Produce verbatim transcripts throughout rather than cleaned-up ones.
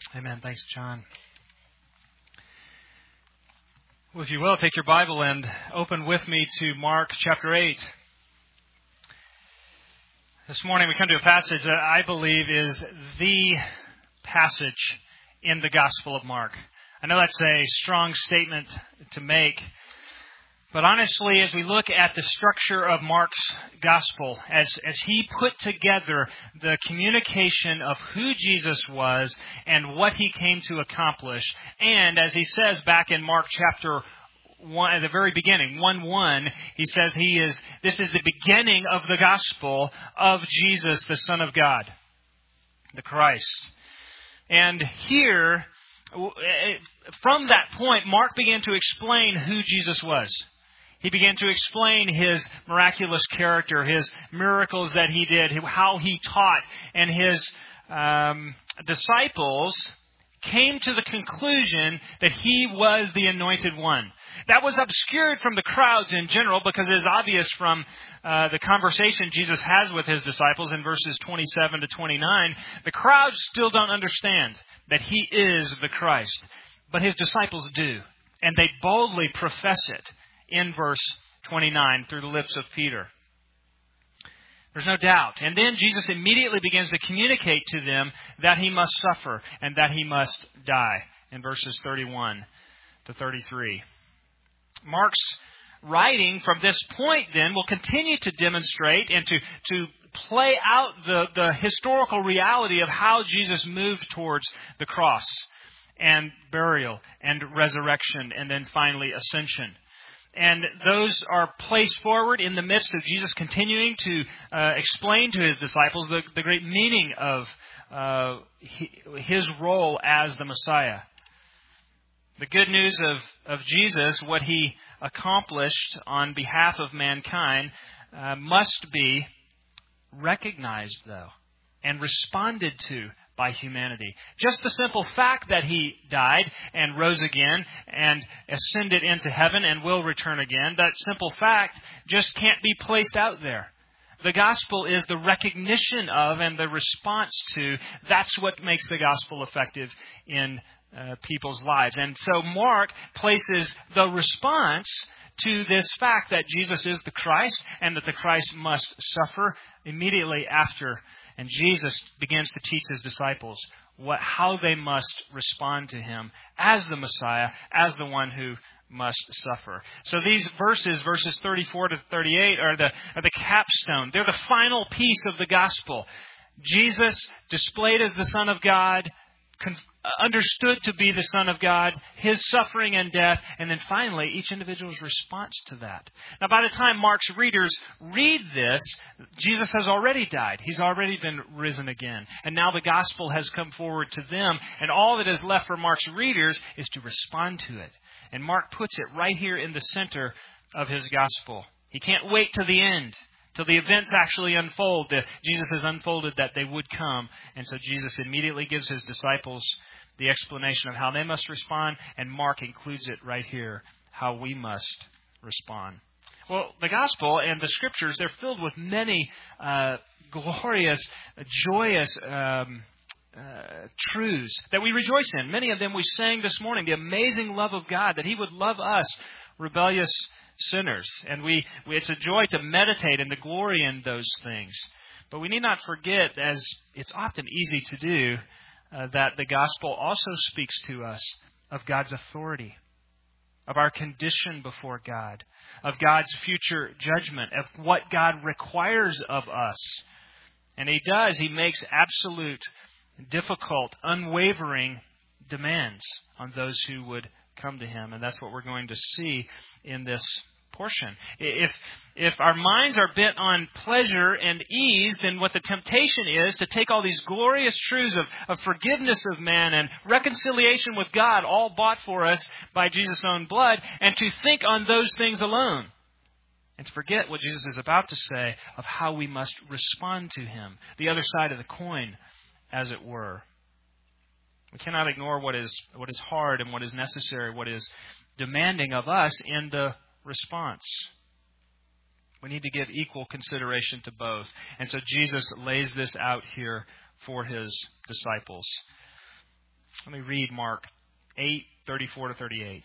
Amen. Thanks, John. Well, if you will, take your Bible and open with me to Mark chapter eight. This morning we come to a passage that I believe is the passage in the Gospel of Mark. I know that's a strong statement to make, but honestly, as we look at the structure of Mark's Gospel, as, as he put together the communication of who Jesus was and what he came to accomplish, and as he says back in Mark chapter one, at the very beginning, one one, he says he is, this is the beginning of the Gospel of Jesus, the Son of God, the Christ. And here, from that point, Mark began to explain who Jesus was. He began to explain his miraculous character, his miracles that he did, how he taught, and his um, disciples came to the conclusion that he was the Anointed One. That was obscured from the crowds in general because it is obvious from uh, the conversation Jesus has with his disciples in verses twenty-seven to twenty-nine. The crowds still don't understand that he is the Christ, but his disciples do, and they boldly profess it in verse twenty-nine through the lips of Peter. There's no doubt. And then Jesus immediately begins to communicate to them that he must suffer and that he must die in verses thirty-one to thirty-three. Mark's writing from this point then will continue to demonstrate and to, to play out the, the historical reality of how Jesus moved towards the cross and burial and resurrection and then finally ascension. And those are placed forward in the midst of Jesus continuing to uh, explain to his disciples the, the great meaning of uh, his role as the Messiah. The good news of, of Jesus, what he accomplished on behalf of mankind, uh, must be recognized, though, and responded to by humanity. Just the simple fact that he died and rose again and ascended into heaven and will return again, that simple fact just can't be placed out there. The gospel is the recognition of and the response to. That's what makes the gospel effective in uh, people's lives. And so Mark places the response to this fact that Jesus is the Christ and that the Christ must suffer immediately after. And Jesus begins to teach his disciples what, how they must respond to him as the Messiah, as the one who must suffer. So these verses, verses thirty-four to thirty-eight, are the, are the capstone. They're the final piece of the gospel. Jesus, displayed as the Son of God, con- understood to be the Son of God, his suffering and death, and then finally each individual's response to that. Now by the time Mark's readers read this, Jesus has already died. He's already been risen again. And now the gospel has come forward to them, and all that is left for Mark's readers is to respond to it. And Mark puts it right here in the center of his gospel. He can't wait till the end, till the events actually unfold. The, Jesus has unfolded that they would come. And so Jesus immediately gives his disciples the explanation of how they must respond. And Mark includes it right here, how we must respond. Well, the gospel and the scriptures, they're filled with many uh, glorious, joyous um Uh, truths that we rejoice in. Many of them we sang this morning. The amazing love of God, that he would love us, rebellious sinners. And we, we it's a joy to meditate and to glory in those things. But we need not forget, as it's often easy to do, uh, that the gospel also speaks to us of God's authority, of our condition before God, of God's future judgment, of what God requires of us. And he does. He makes absolute, difficult, unwavering demands on those who would come to him. And that's what we're going to see in this portion. If if our minds are bent on pleasure and ease, then what the temptation is to take all these glorious truths of, of forgiveness of man and reconciliation with God, all bought for us by Jesus' own blood, and to think on those things alone. And to forget what Jesus is about to say of how we must respond to him. The other side of the coin, as it were. We cannot ignore what is what is hard and what is necessary, what is demanding of us in the response. We need to give equal consideration to both. And so Jesus lays this out here for his disciples. Let me read Mark eight, thirty-four to thirty-eight.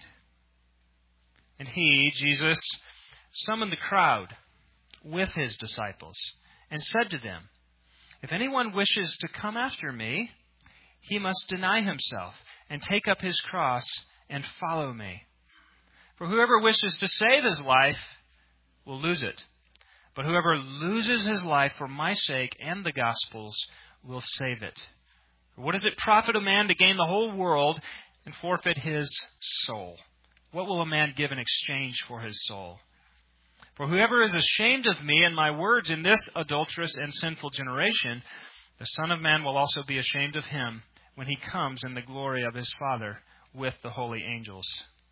And he, Jesus, summoned the crowd with his disciples and said to them, "If anyone wishes to come after me, he must deny himself and take up his cross and follow me. For whoever wishes to save his life will lose it. But whoever loses his life for my sake and the gospel's will save it. For what does it profit a man to gain the whole world and forfeit his soul? What will a man give in exchange for his soul? For whoever is ashamed of me and my words in this adulterous and sinful generation, the Son of Man will also be ashamed of him when he comes in the glory of his Father with the holy angels."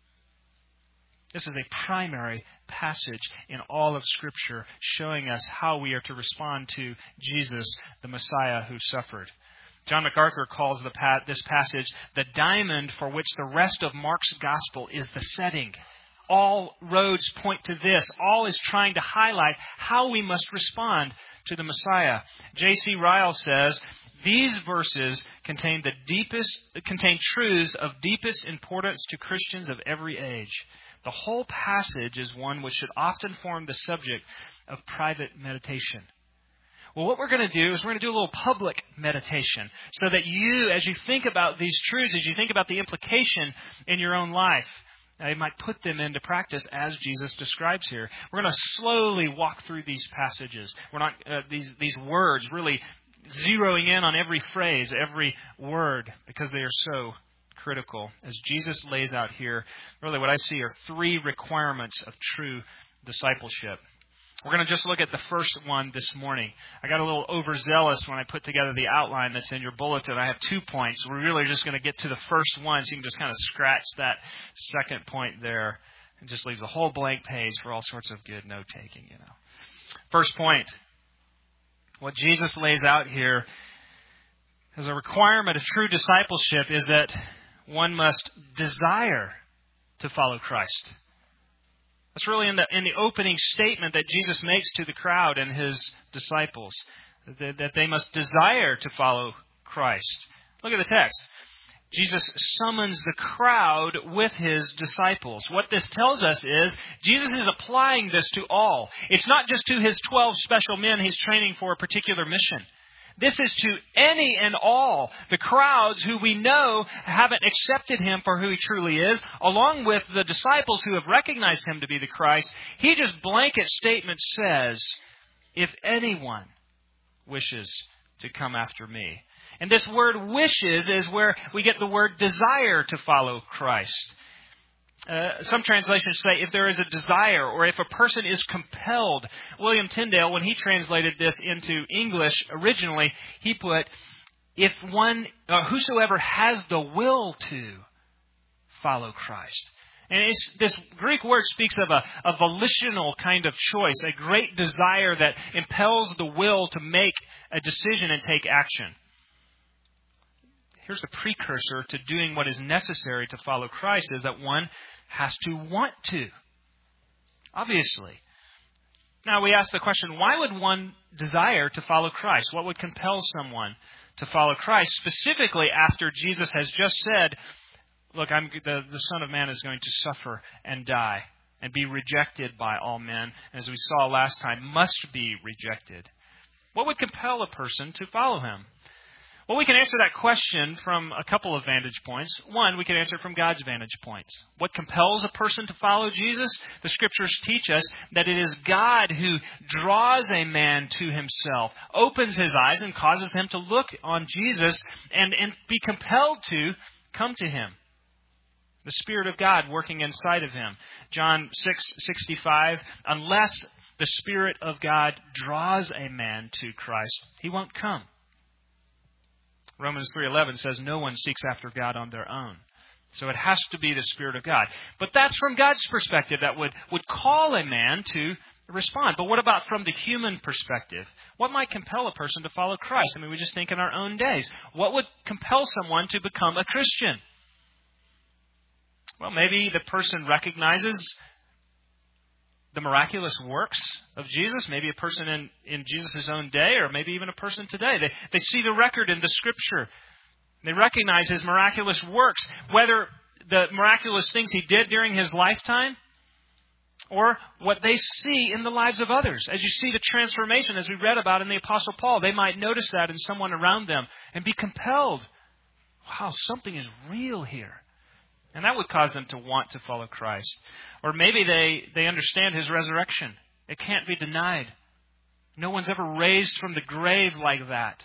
This is a primary passage in all of Scripture showing us how we are to respond to Jesus, the Messiah who suffered. John MacArthur calls the pa- this passage the diamond for which the rest of Mark's gospel is the setting. All roads point to this. All is trying to highlight how we must respond to the Messiah. J C Ryle says, "These verses contain the deepest, contain truths of deepest importance to Christians of every age. The whole passage is one which should often form the subject of private meditation." Well, what we're going to do is we're going to do a little public meditation so that you, as you think about these truths, as you think about the implication in your own life, uh, you might put them into practice as Jesus describes here. We're going to slowly walk through these passages. We're not uh, these these words really zeroing in on every phrase, every word, because they are so critical. As Jesus lays out here, really what I see are three requirements of true discipleship. We're going to just look at the first one this morning. I got a little overzealous when I put together the outline that's in your bulletin. I have two points. We're really just going to get to the first one, so you can just kind of scratch that second point there and just leave the whole blank page for all sorts of good note-taking, you know. First point. What Jesus lays out here as a requirement of true discipleship is that one must desire to follow Christ. That's really in the in the opening statement that Jesus makes to the crowd and his disciples, that, that they must desire to follow Christ. Look at the text. Jesus summons the crowd with his disciples. What this tells us is Jesus is applying this to all. It's not just to his twelve special men he's training for a particular mission. This is to any and all, the crowds who we know haven't accepted him for who he truly is, along with the disciples who have recognized him to be the Christ. He just blanket statement says, "If anyone wishes to come after me." And this word wishes is where we get the word desire to follow Christ. Uh, some translations say if there is a desire or if a person is compelled. William Tyndale, when he translated this into English originally, he put, if one, uh, whosoever has the will to follow Christ. And it's, this Greek word speaks of a, a volitional kind of choice, a great desire that impels the will to make a decision and take action. Here's the precursor to doing what is necessary to follow Christ, is that one has to want to. Obviously. Now we ask the question, why would one desire to follow Christ? What would compel someone to follow Christ? Specifically after Jesus has just said, look, I'm, the, the Son of Man is going to suffer and die and be rejected by all men. And as we saw last time, must be rejected. What would compel a person to follow him? Well, we can answer that question from a couple of vantage points. One, we can answer it from God's vantage points. What compels a person to follow Jesus? The Scriptures teach us that it is God who draws a man to himself, opens his eyes and causes him to look on Jesus and, and be compelled to come to him. The Spirit of God working inside of him. John six sixty-five, unless the Spirit of God draws a man to Christ, he won't come. Romans three eleven says no one seeks after God on their own. So it has to be the Spirit of God. But that's from God's perspective that would, would call a man to respond. But what about from the human perspective? What might compel a person to follow Christ? I mean, we just think in our own days. What would compel someone to become a Christian? Well, maybe the person recognizes the miraculous works of Jesus, maybe a person in, in Jesus' own day, or maybe even a person today. They, they see the record in the Scripture. They recognize His miraculous works, whether the miraculous things He did during His lifetime or what they see in the lives of others. As you see the transformation, as we read about in the Apostle Paul, they might notice that in someone around them and be compelled. Wow, something is real here. And that would cause them to want to follow Christ. Or maybe they, they understand His resurrection. It can't be denied. No one's ever raised from the grave like that.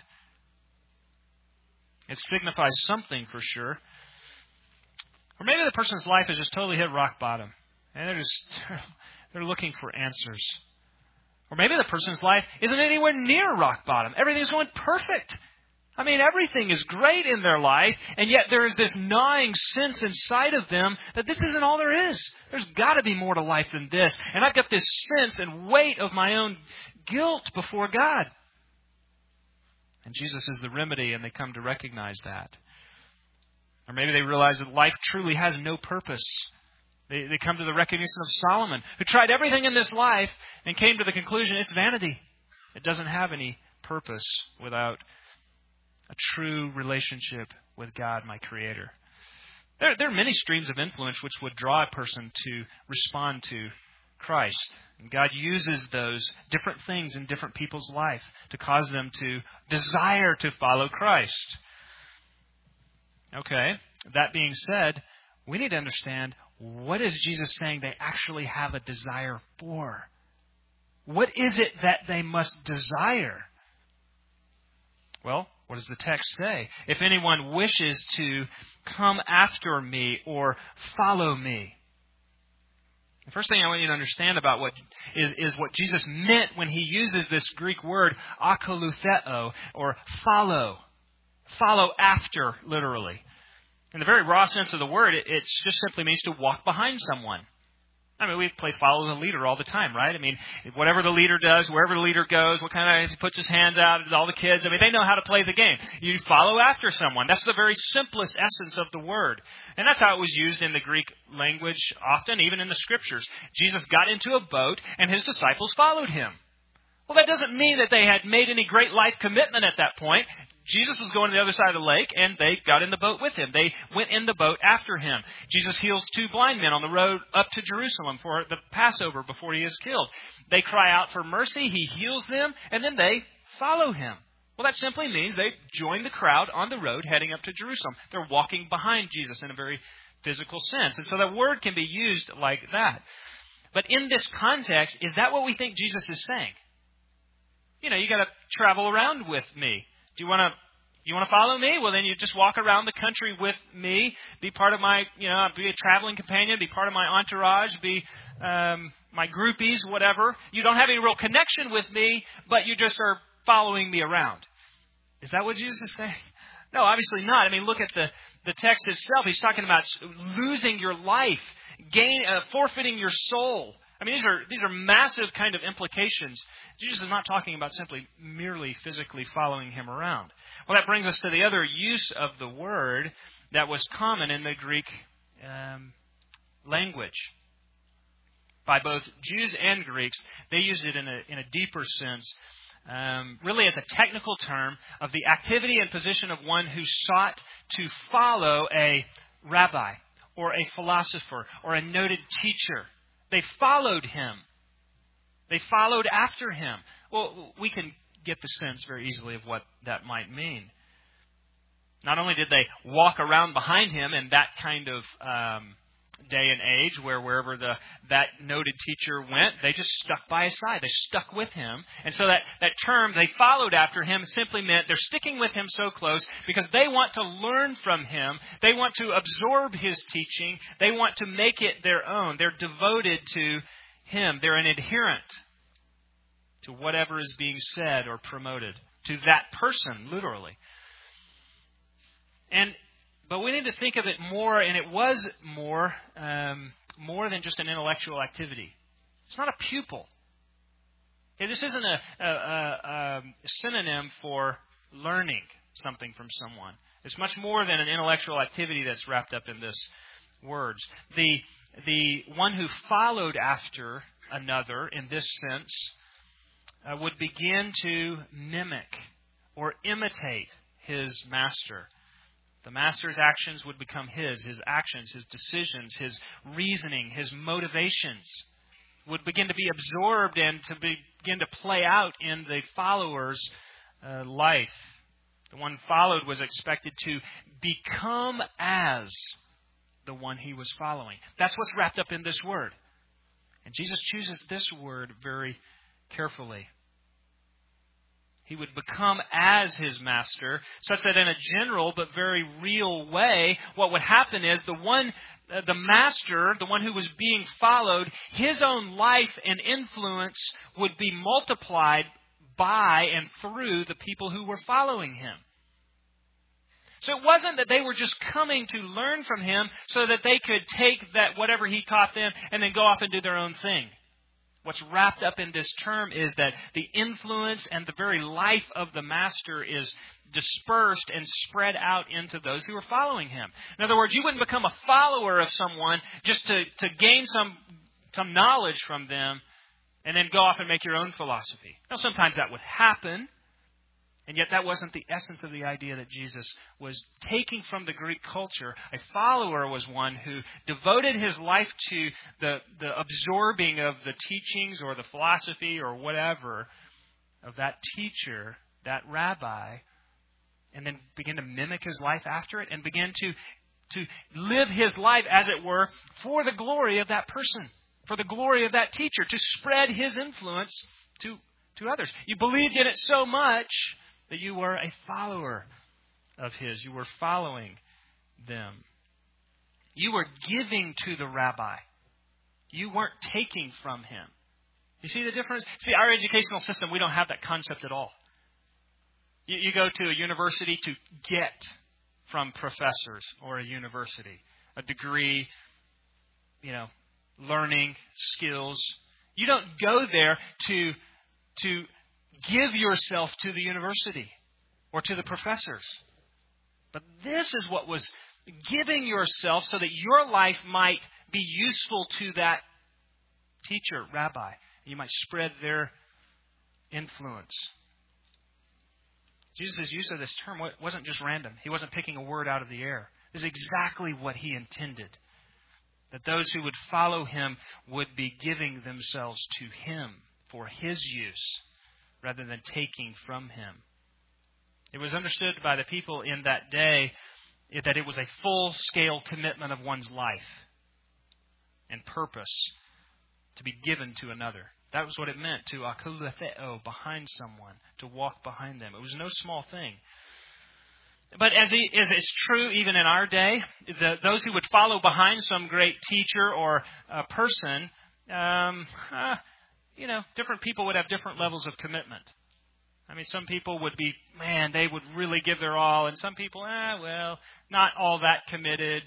It signifies something for sure. Or maybe the person's life has just totally hit rock bottom. And they're just, they're looking for answers. Or maybe the person's life isn't anywhere near rock bottom. Everything's going perfect. I mean, everything is great in their life, and yet there is this gnawing sense inside of them that this isn't all there is. There's got to be more to life than this. And I've got this sense and weight of my own guilt before God. And Jesus is the remedy, and they come to recognize that. Or maybe they realize that life truly has no purpose. They, they come to the recognition of Solomon, who tried everything in this life and came to the conclusion it's vanity. It doesn't have any purpose without a true relationship with God, my Creator. There, there are many streams of influence which would draw a person to respond to Christ. And God uses those different things in different people's life to cause them to desire to follow Christ. Okay, that being said, we need to understand, what is Jesus saying they actually have a desire for? What is it that they must desire? Well, what does the text say? If anyone wishes to come after me or follow me. The first thing I want you to understand about what is, is what Jesus meant when He uses this Greek word akolutheo, or follow. Follow after, literally. In the very raw sense of the word, it, it just simply means to walk behind someone. I mean, we play follow the leader all the time, right? I mean, whatever the leader does, wherever the leader goes, what kind of, he puts his hands out, all the kids, I mean, they know how to play the game. You follow after someone. That's the very simplest essence of the word. And that's how it was used in the Greek language often, even in the Scriptures. Jesus got into a boat and His disciples followed Him. Well, that doesn't mean that they had made any great life commitment at that point. Jesus was going to the other side of the lake, and they got in the boat with Him. They went in the boat after Him. Jesus heals two blind men on the road up to Jerusalem for the Passover before He is killed. They cry out for mercy. He heals them, and then they follow Him. Well, that simply means they join the crowd on the road heading up to Jerusalem. They're walking behind Jesus in a very physical sense. And so that word can be used like that. But in this context, is that what we think Jesus is saying? You know, you got to travel around with me. Do you want to you want to follow me? Well, then you just walk around the country with me, be part of my, you know, be a traveling companion, be part of my entourage, be um, my groupies, whatever. You don't have any real connection with me, but you just are following me around. Is that what Jesus is saying? No, obviously not. I mean, look at the, the text itself. He's talking about losing your life, gain, uh, forfeiting your soul. I mean, these are these are massive kind of implications. Jesus is not talking about simply merely physically following Him around. Well, that brings us to the other use of the word that was common in the Greek um, language. By both Jews and Greeks, they used it in a in a deeper sense, um, really as a technical term of the activity and position of one who sought to follow a rabbi or a philosopher or a noted teacher. They followed him. They followed after him. Well, we can get the sense very easily of what that might mean. Not only did they walk around behind him in that kind of um, day and age where wherever the that noted teacher went, they just stuck by his side. They stuck with him. And so that, that term, they followed after him, simply meant they're sticking with him so close because they want to learn from him. They want to absorb his teaching. They want to make it their own. They're devoted to him. They're an adherent to whatever is being said or promoted, to that person, literally. And But we need to think of it more, and it was more, um, more than just an intellectual activity. It's not a pupil. Okay, this isn't a, a, a, a synonym for learning something from someone. It's much more than an intellectual activity that's wrapped up in this words. The the one who followed after another in this sense uh, would begin to mimic or imitate his master. The master's actions would become his. His actions, his decisions, his reasoning, his motivations would begin to be absorbed and to begin to play out in the follower's uh, life. The one followed was expected to become as the one he was following. That's what's wrapped up in this word. And Jesus chooses this word very carefully. He would become as his master, such that in a general but very real way, what would happen is the one, uh, the master, the one who was being followed, his own life and influence would be multiplied by and through the people who were following him. So it wasn't that they were just coming to learn from him so that they could take that whatever he taught them and then go off and do their own thing. What's wrapped up in this term is that the influence and the very life of the master is dispersed and spread out into those who are following him. In other words, you wouldn't become a follower of someone just to, to gain some, some knowledge from them and then go off and make your own philosophy. Now, sometimes that would happen. And yet that wasn't the essence of the idea that Jesus was taking from the Greek culture. A follower was one who devoted his life to the, the absorbing of the teachings or the philosophy or whatever of that teacher, that rabbi, and then began to mimic his life after it and began to, to live his life, as it were, for the glory of that person, for the glory of that teacher, to spread his influence to, to others. You believed in it so much that you were a follower of his. You were following them. You were giving to the rabbi. You weren't taking from him. You see the difference? See, our educational system, we don't have that concept at all. You, you go to a university to get from professors or a university a degree, you know, learning, skills. You don't go there to to give yourself to the university or to the professors. But this is what was giving yourself so that your life might be useful to that teacher, rabbi. You might spread their influence. Jesus' use of this term wasn't just random. He wasn't picking a word out of the air. This is exactly what he intended. That those who would follow him would be giving themselves to him for his use, rather than taking from him. It was understood by the people in that day that it was a full-scale commitment of one's life and purpose to be given to another. That was what it meant to akouloutheo, behind someone, to walk behind them. It was no small thing. But as is true even in our day, the, those who would follow behind some great teacher or a person, um, uh, you know, different people would have different levels of commitment. I mean, some people would be, man, they would really give their all. And some people, ah, well, not all that committed.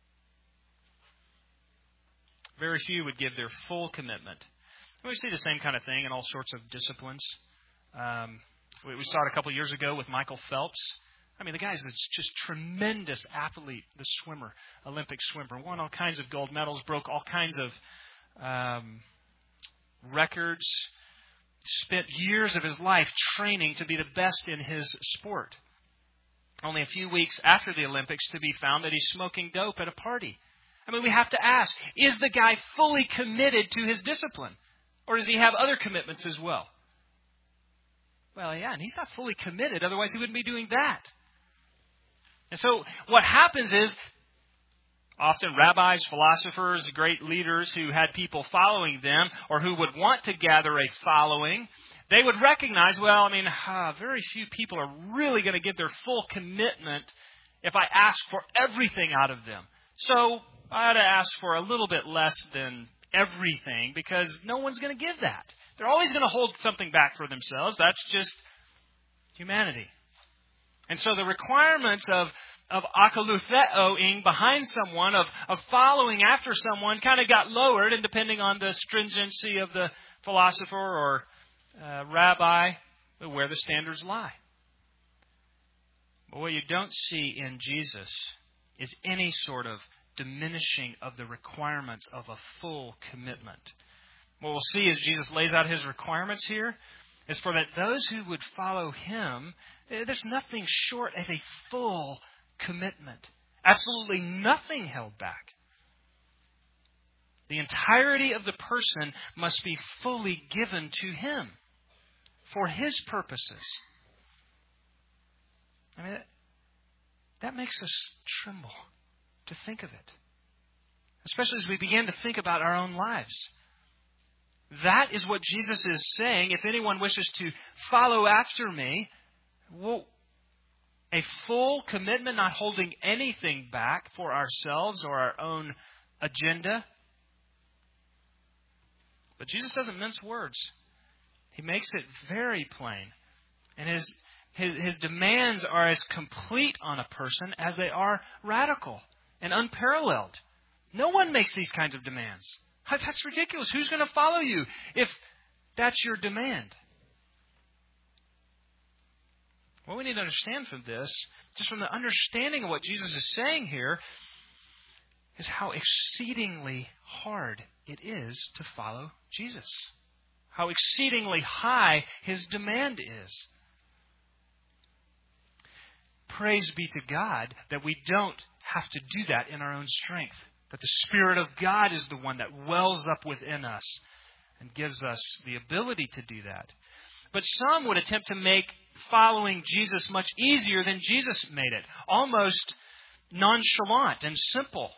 Very few would give their full commitment. And we see the same kind of thing in all sorts of disciplines. Um, we, we saw it a couple of years ago with Michael Phelps. I mean, the guy's just tremendous athlete, the swimmer, Olympic swimmer. Won all kinds of gold medals, broke all kinds of um records, spent years of his life training to be the best in his sport. Only a few weeks after the Olympics to be found that he's smoking dope at a party. I mean, we have to ask, is the guy fully committed to his discipline? Or does he have other commitments as well? Well, yeah, and he's not fully committed, otherwise he wouldn't be doing that. And so what happens is, often rabbis, philosophers, great leaders who had people following them or who would want to gather a following, they would recognize, well, I mean, uh, very few people are really going to give their full commitment if I ask for everything out of them. So I ought to ask for a little bit less than everything because no one's going to give that. They're always going to hold something back for themselves. That's just humanity. And so the requirements of of akouloutheoing behind someone, of, of following after someone, kind of got lowered, and depending on the stringency of the philosopher or uh, rabbi, where the standards lie. But what you don't see in Jesus is any sort of diminishing of the requirements of a full commitment. What we'll see as Jesus lays out his requirements here is for that those who would follow him, there's nothing short of a full commitment. Absolutely nothing held back. The entirety of the person must be fully given to Him for His purposes. I mean, that, that makes us tremble to think of it. Especially as we begin to think about our own lives. That is what Jesus is saying. If anyone wishes to follow after me, well, a full commitment, not holding anything back for ourselves or our own agenda. But Jesus doesn't mince words. He makes it very plain. And his, his, his demands are as complete on a person as they are radical and unparalleled. No one makes these kinds of demands. That's ridiculous. Who's going to follow you if that's your demand? What we need to understand from this, just from the understanding of what Jesus is saying here, is how exceedingly hard it is to follow Jesus. How exceedingly high His demand is. Praise be to God that we don't have to do that in our own strength. That the Spirit of God is the one that wells up within us and gives us the ability to do that. But some would attempt to make following Jesus much easier than Jesus made it. Almost nonchalant and simple.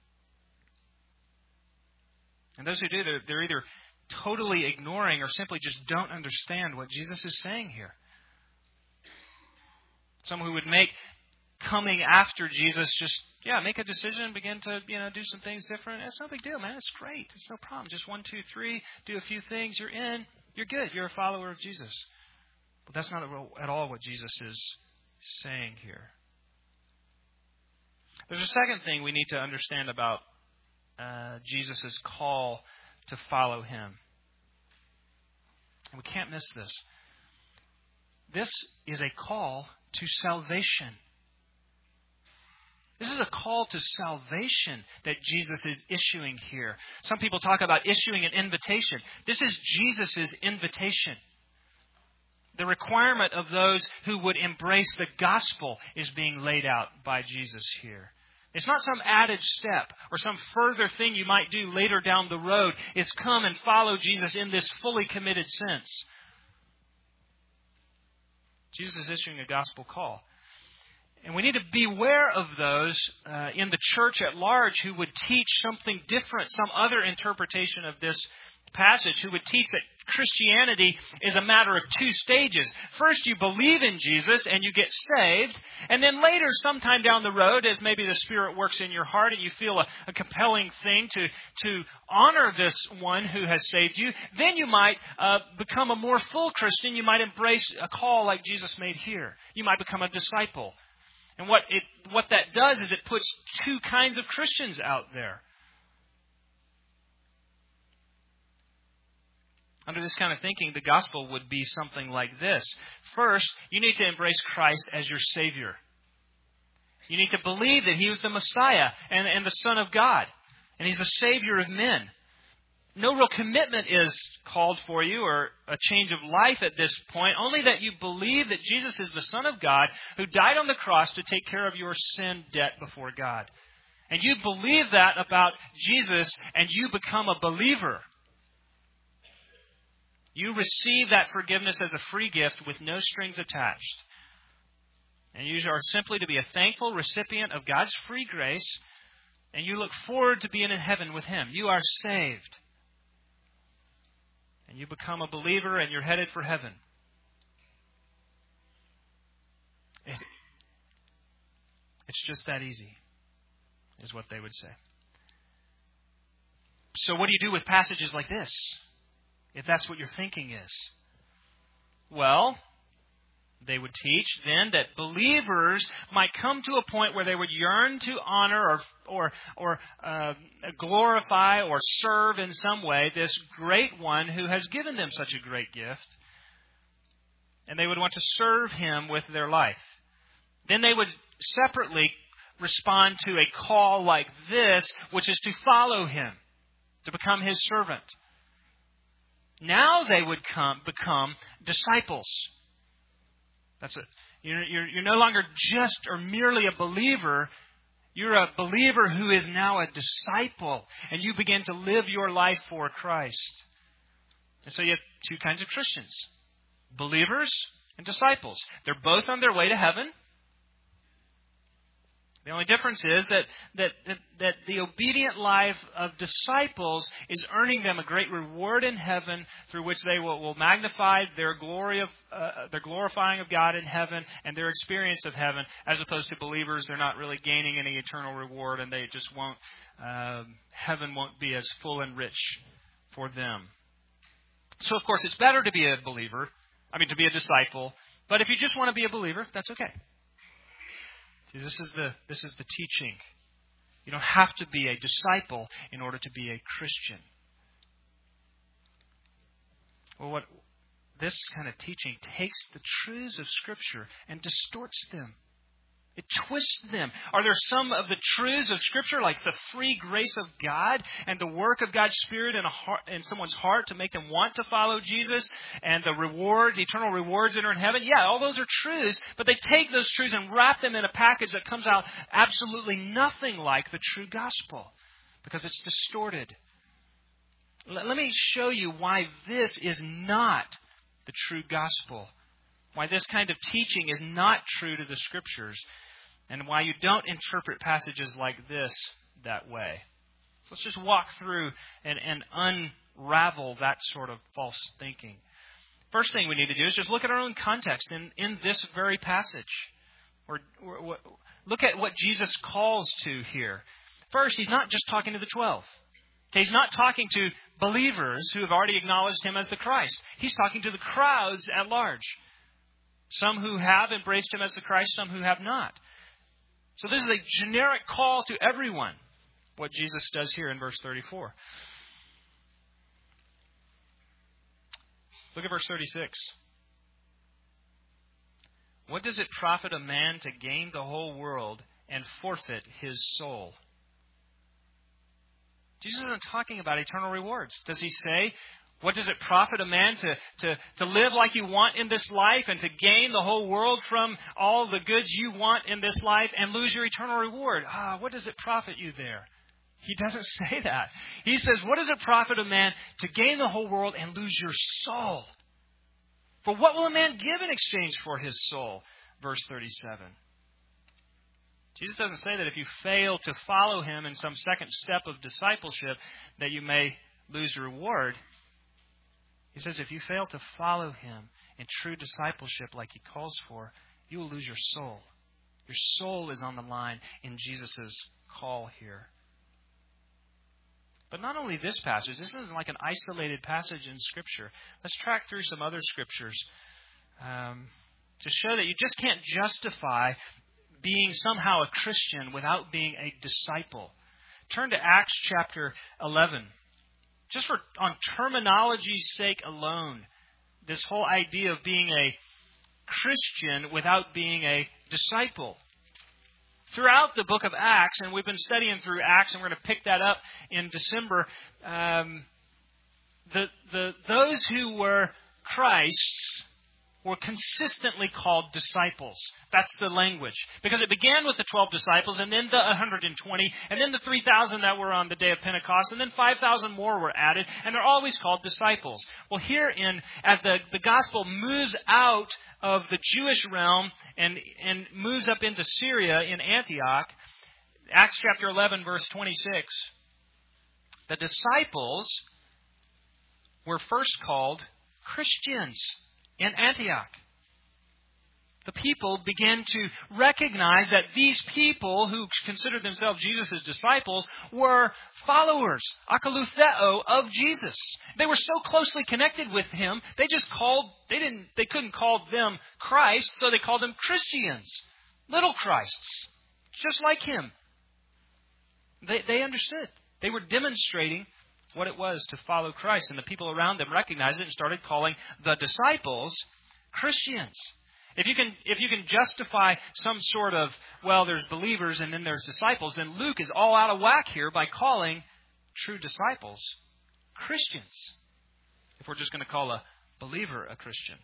And those who do, they're, they're either totally ignoring or simply just don't understand what Jesus is saying here. Some who would make coming after Jesus just, yeah, make a decision and begin to, you know, do some things different. It's no big deal, man. It's great. It's no problem. Just one, two, three, do a few things. You're in. You're good. You're a follower of Jesus. But that's not at all what Jesus is saying here. There's a second thing we need to understand about uh, Jesus' call to follow Him. And we can't miss this. This is a call to salvation. This is a call to salvation that Jesus is issuing here. Some people talk about issuing an invitation. This is Jesus' invitation. The requirement of those who would embrace the gospel is being laid out by Jesus here. It's not some added step or some further thing you might do later down the road. It's come and follow Jesus in this fully committed sense. Jesus is issuing a gospel call. And we need to beware of those uh, in the church at large who would teach something different, some other interpretation of this passage, who would teach that Christianity is a matter of two stages. First, you believe in Jesus and you get saved. And then later, sometime down the road, as maybe the Spirit works in your heart and you feel a, a compelling thing to, to honor this one who has saved you, then you might uh, become a more full Christian. You might embrace a call like Jesus made here. You might become a disciple. And what it what that does is it puts two kinds of Christians out there. Under this kind of thinking, the gospel would be something like this. First, you need to embrace Christ as your Savior. You need to believe that He was the Messiah and, and the Son of God. And He's the Savior of men. No real commitment is called for you or a change of life at this point. Only that you believe that Jesus is the Son of God who died on the cross to take care of your sin debt before God. And you believe that about Jesus and you become a believer. You receive that forgiveness as a free gift with no strings attached. And you are simply to be a thankful recipient of God's free grace. And you look forward to being in heaven with Him. You are saved. And you become a believer and you're headed for heaven. It's just that easy, is what they would say. So what do you do with passages like this, if that's what your thinking is? Well, they would teach then that believers might come to a point where they would yearn to honor or or or uh, glorify or serve in some way this great one who has given them such a great gift. And they would want to serve Him with their life. Then they would separately respond to a call like this, which is to follow Him, to become His servant. Now they would come become disciples. That's it. You're, you're, you're no longer just or merely a believer. You're a believer who is now a disciple. And you begin to live your life for Christ. And so you have two kinds of Christians. Believers and disciples. They're both on their way to heaven. The only difference is that, that, that, that the obedient life of disciples is earning them a great reward in heaven through which they will, will magnify their glory of uh, their glorifying of God in heaven and their experience of heaven, as opposed to believers. They're not really gaining any eternal reward, and they just won't. Um, heaven won't be as full and rich for them. So, of course, it's better to be a believer. I mean, to be a disciple. But if you just want to be a believer, that's okay. This is the this is the teaching. You don't have to be a disciple in order to be a Christian. Well, what this kind of teaching takes the truths of Scripture and distorts them. It twists them. Are there some of the truths of Scripture, like the free grace of God and the work of God's Spirit in, a heart, in someone's heart to make them want to follow Jesus, and the rewards, eternal rewards that are in heaven? Yeah, all those are truths, but they take those truths and wrap them in a package that comes out absolutely nothing like the true gospel, because it's distorted. Let, let me show you why this is not the true gospel, why this kind of teaching is not true to the Scriptures, and why you don't interpret passages like this that way. So let's just walk through and, and unravel that sort of false thinking. First thing we need to do is just look at our own context in, in this very passage. Or, or look at what Jesus calls to here. First, he's not just talking to the twelve. Okay, he's not talking to believers who have already acknowledged him as the Christ. He's talking to the crowds at large. Some who have embraced him as the Christ, some who have not. So this is a generic call to everyone, what Jesus does here in verse thirty-four. Look at verse thirty-six. What does it profit a man to gain the whole world and forfeit his soul? Jesus isn't talking about eternal rewards. Does he say, what does it profit a man to, to, to live like you want in this life and to gain the whole world from all the goods you want in this life and lose your eternal reward? Ah, what does it profit you there? He doesn't say that. He says, what does it profit a man to gain the whole world and lose your soul? For what will a man give in exchange for his soul? Verse thirty-seven. Jesus doesn't say that if you fail to follow him in some second step of discipleship that you may lose your reward. He says if you fail to follow him in true discipleship like he calls for, you will lose your soul. Your soul is on the line in Jesus' call here. But not only this passage, this isn't like an isolated passage in Scripture. Let's track through some other Scriptures um, to show that you just can't justify being somehow a Christian without being a disciple. Turn to Acts chapter eleven. Just for on terminology's sake alone, this whole idea of being a Christian without being a disciple. Throughout the book of Acts, and we've been studying through Acts, and we're going to pick that up in December, um, the, the those who were Christ's were consistently called disciples. That's the language. Because it began with the twelve disciples, and then the one hundred twenty, and then the three thousand that were on the day of Pentecost, and then five thousand more were added, and they're always called disciples. Well, here in, as the, the gospel moves out of the Jewish realm and, and moves up into Syria in Antioch, Acts chapter eleven, verse twenty-six, the disciples were first called Christians in Antioch. The people began to recognize that these people who considered themselves Jesus' disciples were followers, akalutheo, of Jesus. They were so closely connected with him, they just called, they didn't, they couldn't call them Christ, so they called them Christians, little Christs, just like him. They, they understood. They were demonstrating what it was to follow Christ. And the people around them recognized it and started calling the disciples Christians. If you can, if you can justify some sort of, well, there's believers and then there's disciples, then Luke is all out of whack here by calling true disciples Christians. If we're just going to call a believer a Christian.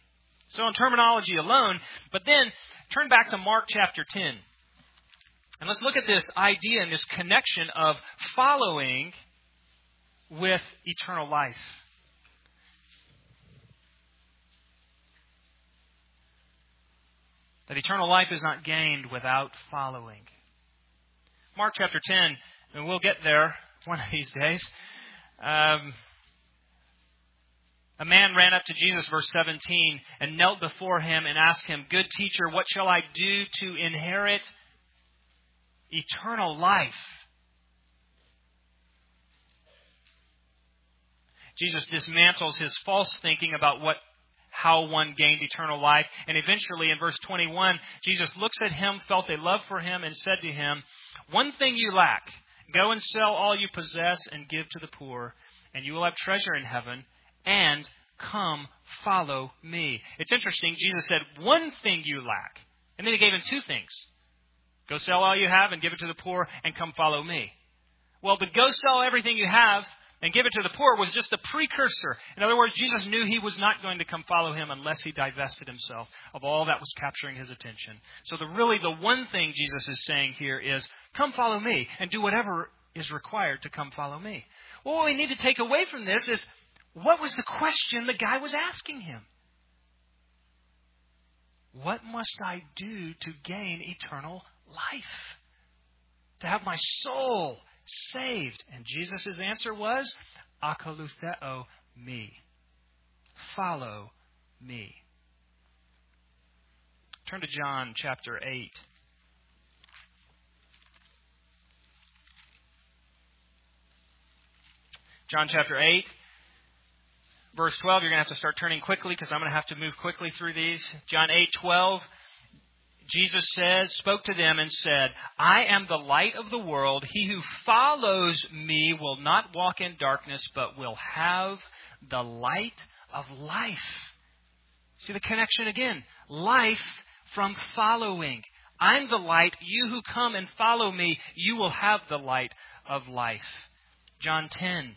So on terminology alone, but then turn back to Mark chapter ten. And let's look at this idea and this connection of following with eternal life. That eternal life is not gained without following. Mark chapter ten, and we'll get there one of these days. Um, a man ran up to Jesus, verse seventeen, and knelt before him and asked him, "Good teacher, what shall I do to inherit eternal life?" Jesus dismantles his false thinking about what how one gained eternal life. And eventually, in verse twenty-one, Jesus looks at him, felt a love for him, and said to him, "One thing you lack. Go and sell all you possess and give to the poor, and you will have treasure in heaven, and come follow me." It's interesting. Jesus said, one thing you lack. And then he gave him two things. Go sell all you have and give it to the poor, and come follow me. Well, to go sell everything you have and give it to the poor was just a precursor. In other words, Jesus knew he was not going to come follow him unless he divested himself of all that was capturing his attention. So the really the one thing Jesus is saying here is, come follow me and do whatever is required to come follow me. Well, what we need to take away from this is, what was the question the guy was asking him? What must I do to gain eternal life? To have my soul saved? And Jesus' answer was, akalutheo me. Follow me. Turn to John chapter eight. John chapter eight, verse twelve. You're going to have to start turning quickly because I'm going to have to move quickly through these. John eight twelve. Jesus says, spoke to them and said, "I am the light of the world. He who follows me will not walk in darkness, but will have the light of life." See the connection again. Life from following. I'm the light. You who come and follow me, you will have the light of life. John ten.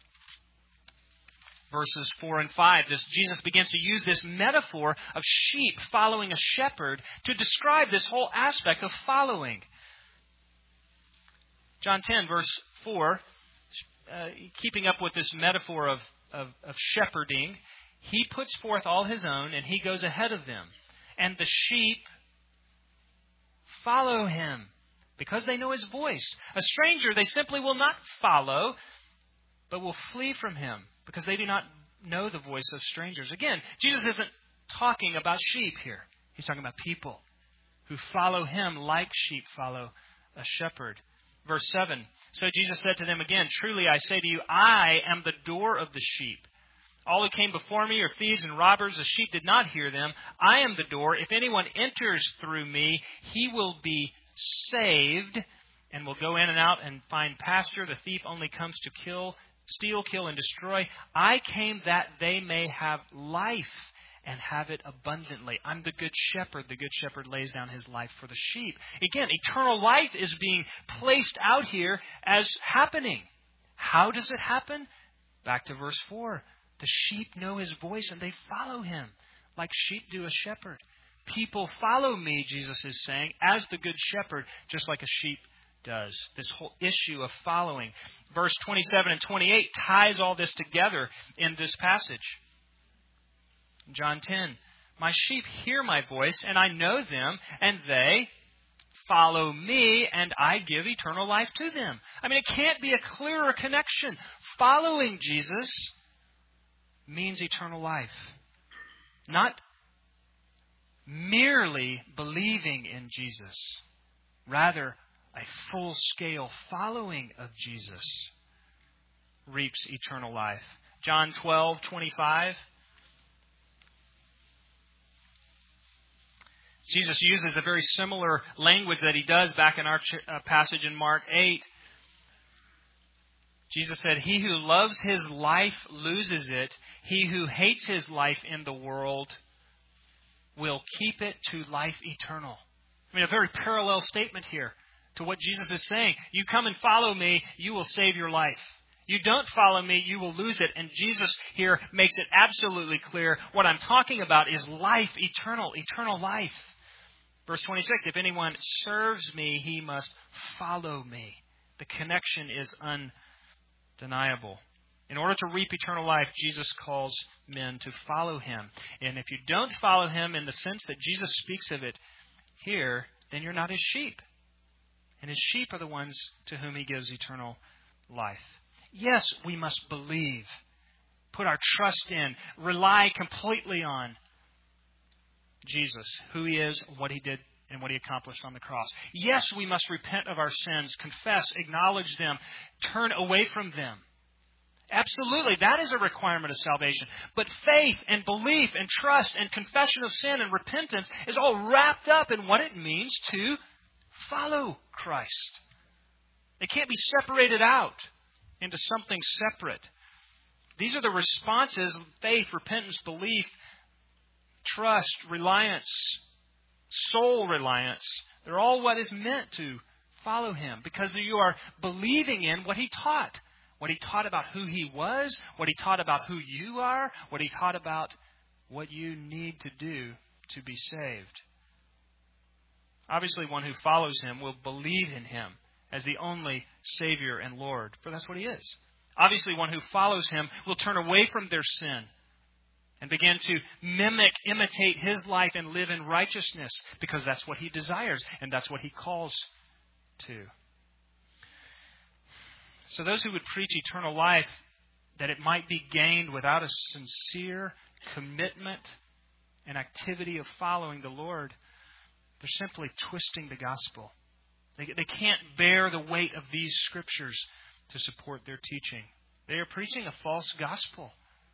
Verses four and five, this, Jesus begins to use this metaphor of sheep following a shepherd to describe this whole aspect of following. John ten, verse four, uh, keeping up with this metaphor of, of, of shepherding, he puts forth all his own and he goes ahead of them. And the sheep follow him because they know his voice. A stranger they simply will not follow, but will flee from him, because they do not know the voice of strangers. Again, Jesus isn't talking about sheep here. He's talking about people who follow him like sheep follow a shepherd. Verse seven. So Jesus said to them again, "Truly I say to you, I am the door of the sheep. All who came before me are thieves and robbers. The sheep did not hear them. I am the door. If anyone enters through me, he will be saved and will go in and out and find pasture. The thief only comes to kill, steal, kill, and destroy. I came that they may have life and have it abundantly." I'm the good shepherd. The good shepherd lays down his life for the sheep. Again, eternal life is being placed out here as happening. How does it happen? Back to verse four. The sheep know his voice and they follow him like sheep do a shepherd. People follow me, Jesus is saying, as the good shepherd, just like a sheep does. This whole issue of following. Verse twenty-seven and twenty-eight ties all this together in this passage. John ten. "My sheep hear my voice, and I know them, and they follow me, and I give eternal life to them." I mean, it can't be a clearer connection. Following Jesus means eternal life. Not merely believing in Jesus. Rather, a full-scale following of Jesus reaps eternal life. John twelve twenty-five. Jesus uses a very similar language that he does back in our passage in Mark eight. Jesus said, "He who loves his life loses it. He who hates his life in the world will keep it to life eternal." I mean, a very parallel statement here to what Jesus is saying. You come and follow me, you will save your life. You don't follow me, you will lose it. And Jesus here makes it absolutely clear. What I'm talking about is life, eternal, eternal life. Verse twenty-six, if anyone serves me, he must follow me. The connection is undeniable. In order to reap eternal life, Jesus calls men to follow him. And if you don't follow him in the sense that Jesus speaks of it here, then you're not his sheep. And his sheep are the ones to whom he gives eternal life. Yes, we must believe, put our trust in, rely completely on Jesus, who he is, what he did, and what he accomplished on the cross. Yes, we must repent of our sins, confess, acknowledge them, turn away from them. Absolutely, that is a requirement of salvation. But faith and belief and trust and confession of sin and repentance is all wrapped up in what it means to follow Christ. They can't be separated out into something separate. These are the responses: faith, repentance, belief, trust, reliance, soul reliance. They're all what is meant to follow him, because you are believing in what he taught. What he taught about who he was, what he taught about who you are, what he taught about what you need to do to be saved. Obviously, one who follows him will believe in him as the only Savior and Lord, for that's what he is. Obviously, one who follows him will turn away from their sin and begin to mimic, imitate his life and live in righteousness, because that's what he desires and that's what he calls to. So those who would preach eternal life, that it might be gained without a sincere commitment and activity of following the Lord, they're simply twisting the gospel. They, they can't bear the weight of these scriptures to support their teaching. They are preaching a false gospel.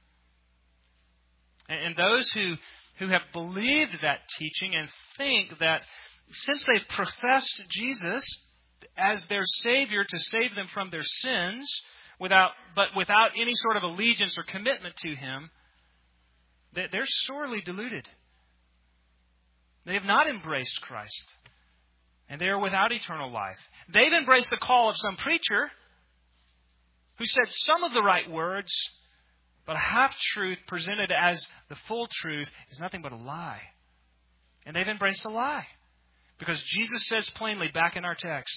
And, and those who, who have believed that teaching and think that since they've professed Jesus as their Savior to save them from their sins, without but without any sort of allegiance or commitment to him, they're sorely deluded. They have not embraced Christ, and they are without eternal life. They've embraced the call of some preacher who said some of the right words, but a half-truth presented as the full truth is nothing but a lie. And they've embraced a lie. Because Jesus says plainly back in our text,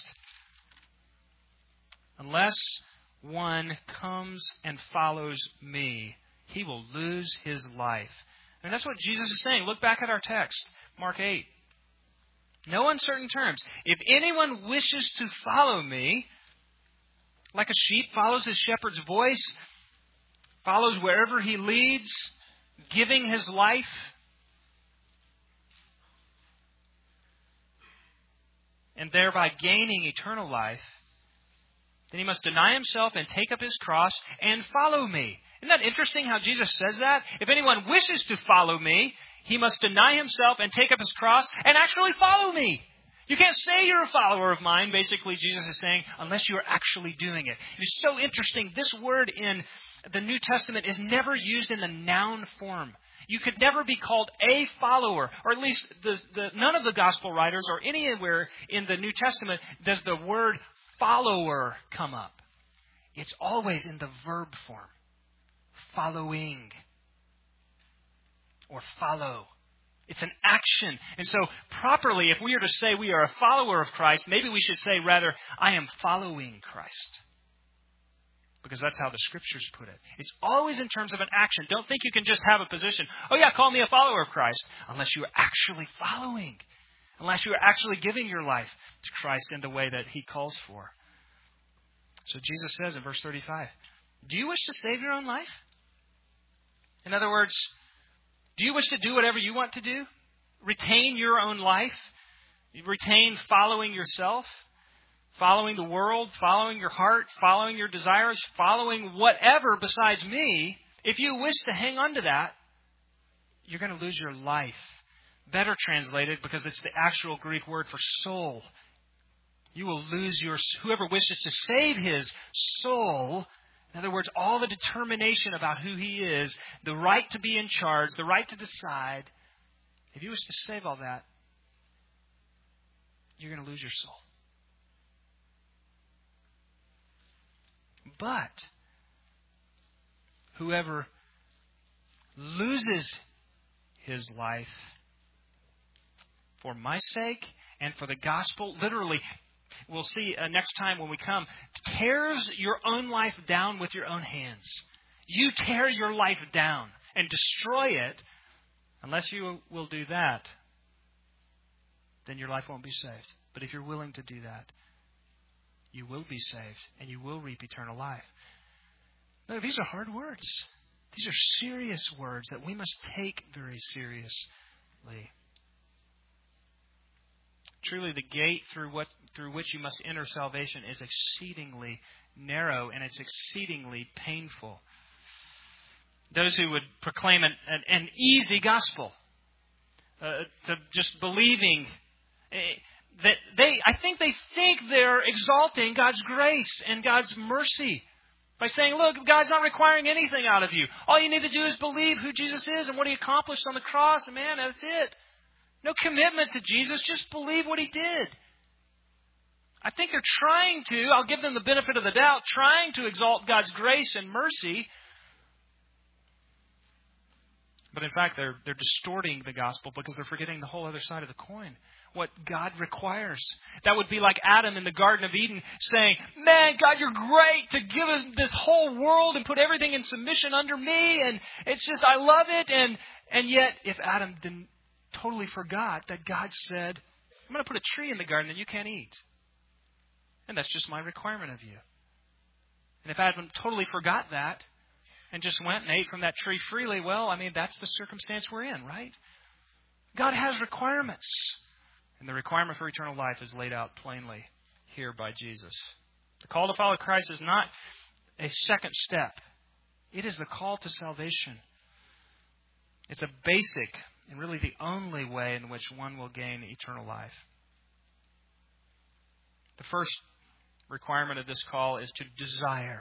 unless one comes and follows me, he will lose his life. And that's what Jesus is saying. Look back at our text, Mark eight. No uncertain terms. If anyone wishes to follow me, like a sheep follows his shepherd's voice, follows wherever he leads, giving his life, and thereby gaining eternal life, then he must deny himself and take up his cross and follow me. Isn't that interesting how Jesus says that? If anyone wishes to follow me, he must deny himself and take up his cross and actually follow me. You can't say you're a follower of mine, basically Jesus is saying, unless you're actually doing it. It is so interesting. This word in the New Testament is never used in the noun form. You could never be called a follower, or at least the, the, none of the gospel writers or anywhere in the New Testament does the word follower come up. It's always in the verb form. Following. Or follow. It's an action. And so properly, if we are to say we are a follower of Christ, maybe we should say rather, I am following Christ. Because that's how the Scriptures put it. It's always in terms of an action. Don't think you can just have a position. Oh yeah, call me a follower of Christ. Unless you are actually following. Unless you are actually giving your life to Christ in the way that he calls for. So Jesus says in verse thirty-five, do you wish to save your own life? In other words, do you wish to do whatever you want to do? Retain your own life? Retain following yourself? Following the world, following your heart, following your desires, following whatever besides me. If you wish to hang on to that, you're going to lose your life. Better translated, because it's the actual Greek word for soul. You will lose your, whoever wishes to save his soul. In other words, all the determination about who he is, the right to be in charge, the right to decide. If you wish to save all that, you're going to lose your soul. But whoever loses his life for my sake and for the gospel, literally, we'll see uh, next time when we come, tears your own life down with your own hands. You tear your life down and destroy it. Unless you will do that, then your life won't be saved. But if you're willing to do that, you will be saved and you will reap eternal life. No, these are hard words. These are serious words that we must take very seriously. Truly, the gate through what through which you must enter salvation is exceedingly narrow and it's exceedingly painful. Those who would proclaim an, an, an easy gospel, uh, to just believing uh, that they, I think they think they're exalting God's grace and God's mercy by saying, look, God's not requiring anything out of you. All you need to do is believe who Jesus is and what He accomplished on the cross, and man, that's it. No commitment to Jesus, just believe what He did. I think they're trying to, I'll give them the benefit of the doubt, trying to exalt God's grace and mercy. But in fact, they're they're distorting the gospel because they're forgetting the whole other side of the coin. What God requires. That would be like Adam in the Garden of Eden saying, man, God, you're great to give us this whole world and put everything in submission under me. And it's just, I love it. And, and yet, if Adam didn't totally forgot that God said, I'm going to put a tree in the garden that you can't eat. And that's just my requirement of you. And if Adam totally forgot that, and just went and ate from that tree freely, well, I mean, that's the circumstance we're in, right? God has requirements. And the requirement for eternal life is laid out plainly here by Jesus. The call to follow Christ is not a second step. It is the call to salvation. It's a basic and really the only way in which one will gain eternal life. The first requirement of this call is to desire.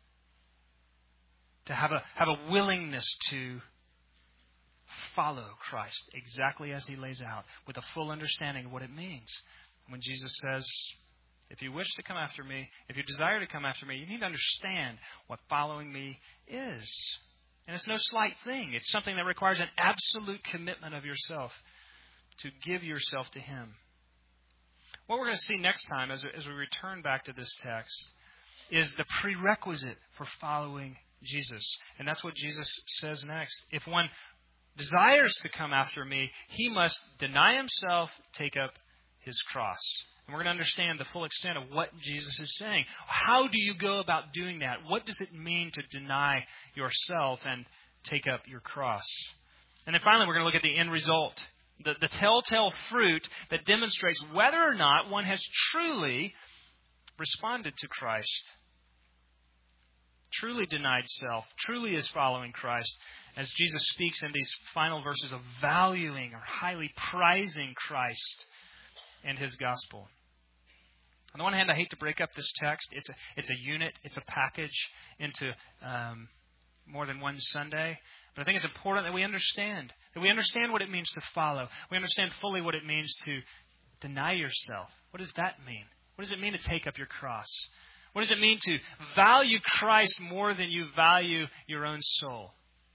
To have a have a willingness to follow Christ exactly as He lays out, with a full understanding of what it means. When Jesus says, if you wish to come after me, if you desire to come after me, you need to understand what following me is. And it's no slight thing. It's something that requires an absolute commitment of yourself to give yourself to Him. What we're going to see next time as, as we return back to this text is the prerequisite for following Jesus. And that's what Jesus says next. If one desires to come after me, he must deny himself, take up his cross. And we're going to understand the full extent of what Jesus is saying. How do you go about doing that? What does it mean to deny yourself and take up your cross? And then finally, we're going to look at the end result. The, the telltale fruit that demonstrates whether or not one has truly responded to Christ. Truly denied self, truly is following Christ, as Jesus speaks in these final verses of valuing or highly prizing Christ and His gospel. On the one hand, I hate to break up this text. It's a, it's a unit, it's a package into um, more than one Sunday. But I think it's important that we understand, that we understand what it means to follow. We understand fully what it means to deny yourself. What does that mean? What does it mean to take up your cross? What does it mean to value Christ more than you value your own soul?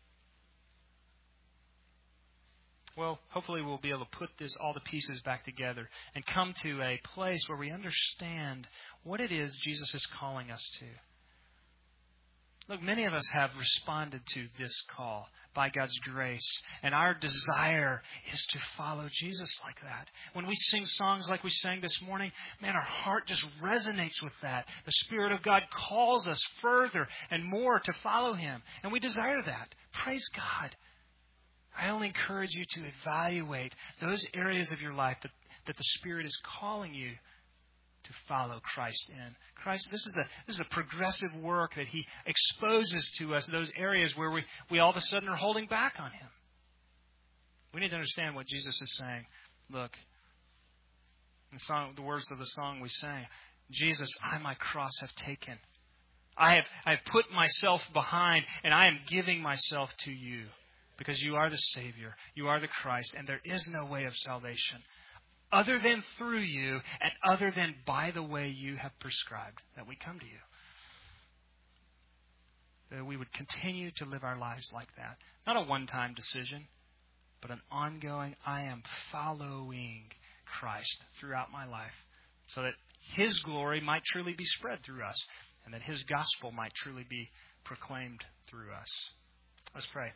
Well, hopefully we'll be able to put this all the pieces back together and come to a place where we understand what it is Jesus is calling us to. Look, many of us have responded to this call by God's grace, and our desire is to follow Jesus like that. When we sing songs like we sang this morning, man, our heart just resonates with that. The Spirit of God calls us further and more to follow Him, and we desire that. Praise God. I only encourage you to evaluate those areas of your life that, that the Spirit is calling you to follow Christ in. Christ, this is a this is a progressive work that He exposes to us, those areas where we, we all of a sudden are holding back on Him. We need to understand what Jesus is saying. Look, in the, song, the words of the song we sang, Jesus, I my cross have taken. I have I have put myself behind, and I am giving myself to you. Because you are the Savior, you are the Christ, and there is no way of salvation other than through you and other than by the way you have prescribed that we come to you. that we would continue to live our lives like that. Not a one-time decision, but an ongoing, I am following Christ throughout my life so that His glory might truly be spread through us and that His gospel might truly be proclaimed through us. Let's pray.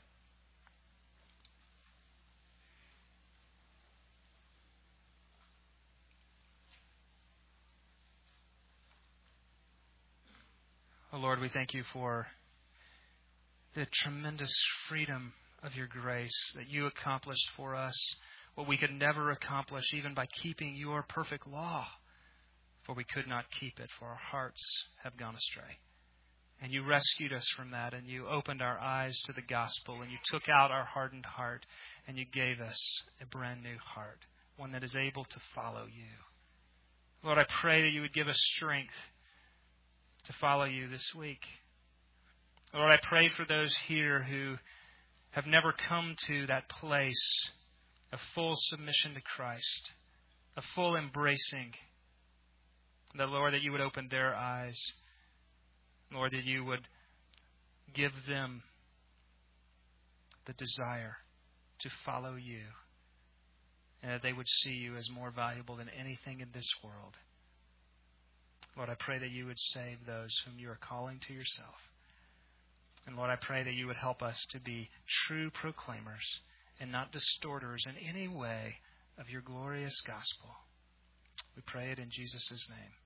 Oh Lord, we thank You for the tremendous freedom of Your grace that You accomplished for us, what we could never accomplish even by keeping Your perfect law. For we could not keep it, for our hearts have gone astray. And You rescued us from that, and You opened our eyes to the gospel, and You took out our hardened heart, and You gave us a brand new heart, one that is able to follow You. Lord, I pray that You would give us strength to follow You this week. Lord, I pray for those here who have never come to that place of full submission to Christ, of full embracing. That, Lord, that You would open their eyes. Lord, that You would give them the desire to follow You. And that they would see You as more valuable than anything in this world. Lord, I pray that You would save those whom You are calling to Yourself. And Lord, I pray that You would help us to be true proclaimers and not distorters in any way of Your glorious gospel. We pray it in Jesus' name.